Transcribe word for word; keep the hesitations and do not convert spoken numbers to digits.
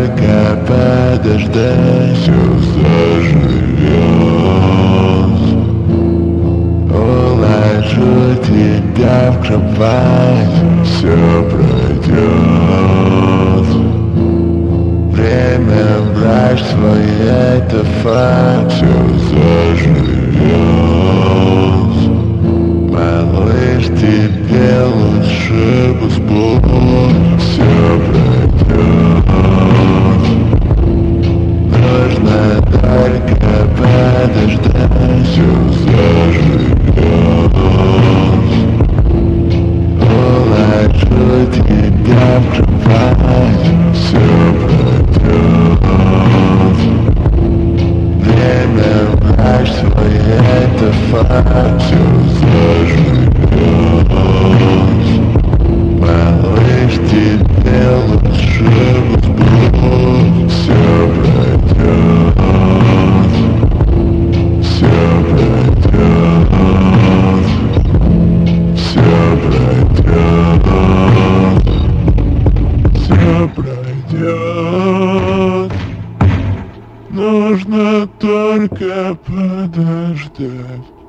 только подождать, все заживет. Уложу тебя в кровать, все пройдет. Время брать свой, это факт, все заживет. Малыш, тебе лучше бы спать, все пройдет. Нужно только подождать, все заживет. Уложу тебя в кровать, все пройдет. Время брать свой, это факт, все заживет. Малыш, тебе лучше бы спать, все пройдет. Все пройдет. Все пройдет. Все пройдет. Нужно только подождать.